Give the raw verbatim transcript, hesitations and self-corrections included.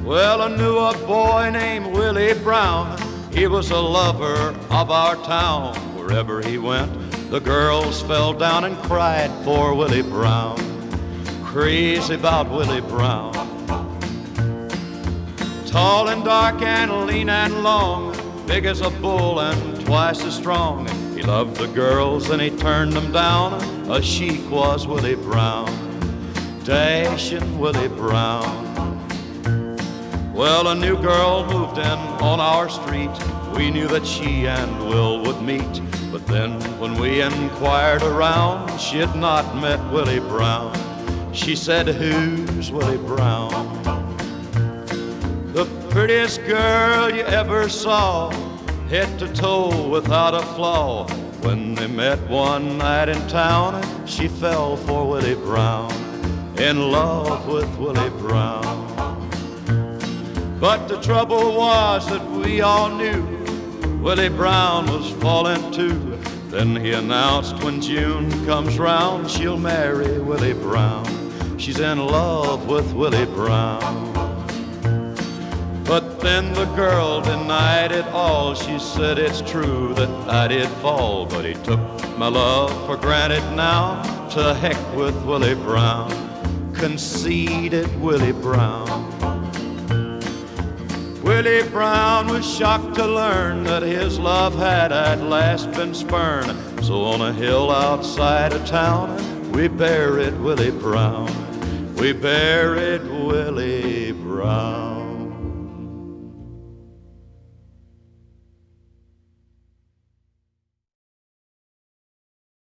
Well, I knew a boy named Willie Brown. He was a lover of our town. Wherever he went, the girls fell down and cried for Willie Brown. Crazy about Willie Brown. Tall and dark and lean and long, big as a bull and twice as strong. He loved the girls and he turned them down. A chic was Willie Brown, dashing Willie Brown. Well, a new girl moved in on our street. We knew that she and Will would meet. But then when we inquired around, she had not met Willie Brown. She said, "Who's Willie Brown?" The prettiest girl you ever saw, head to toe without a flaw. When they met one night in town, she fell for Willie Brown, in love with Willie Brown. But the trouble was that we all knew Willie Brown was falling too. Then he announced when June comes round, she'll marry Willie Brown. She's in love with Willie Brown. But then the girl denied it all. She said it's true that I did fall, but he took my love for granted now. To heck with Willie Brown, conceited Willie Brown. Willie Brown was shocked to learn that his love had at last been spurned. So on a hill outside of town, we buried Willie Brown. We buried Willie Brown.